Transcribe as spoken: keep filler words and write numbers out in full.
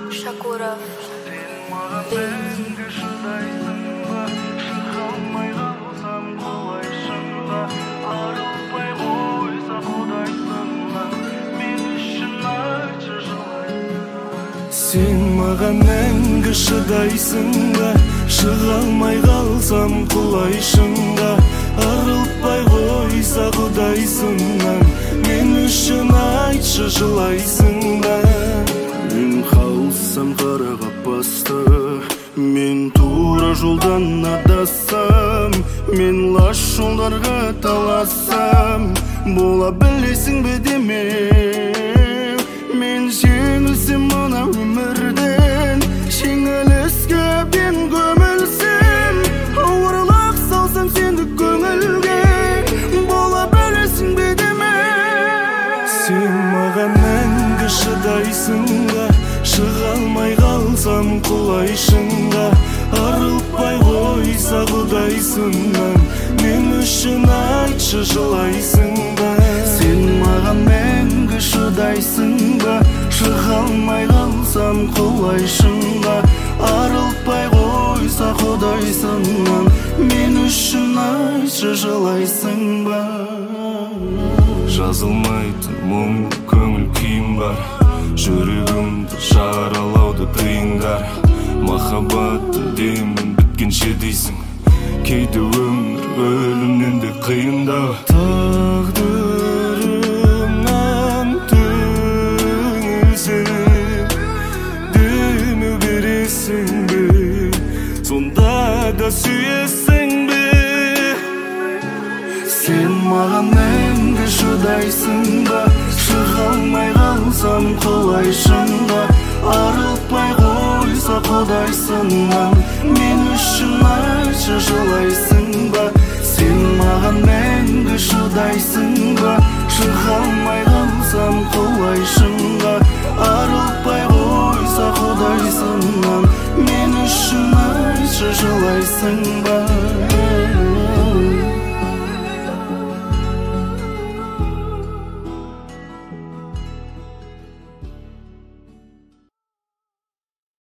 Шакуров. Sen mаған мәңгі шыдайсың ба, шыға алмай қалсам құлайшың ба, арылтпай қойса құдайсыңнан, мен үшін айтшы жылайсың ба. Мен қалсам қара қапасты, мен тура жолдан адассам, мен лас жолдарға талассам, бола білесің бе деме. Мен жеңілсем мына өмірден, жеңіліске мен көмілсем, ауырлық салсам сенді көңілге, бола білесің бе деме. Сен маған мәңгі шыдайсың ба, шыға алмай қалсам құлайшың ба, арылтпай қойса құдайсыңнан, мен үшін айтшы жылайсың ба. Сен маған мәңгі шыдайсың ба, шыға алмай қалсам құлайшың ба, арылтпай қойса құдайсыңнан, мен үшін айтшы жылайсың ба. Жазылмайтын мұң көңіл күйім бар, жүрегімді жаралауды тыйыңдар. Махаббатты демін біткенше дейсің, кейде өмір өлімнен де қиындау. Тағдырымнан түңілсем, демеу бересің бе, сонда да сүйесің бе. Сен маған мәңгі шыдайсың ба, шыға алмай қалсам құлайшың ба, арылтпай қойса құдайсыңнан, мен үшін айтшы жылайсың ба. Сен маған мәңгі шыдайсың ба, шыға алмай қалсам құлайшың ба, арылтпай қойса құдайсыңнан, мен үшін айтшы жылайсың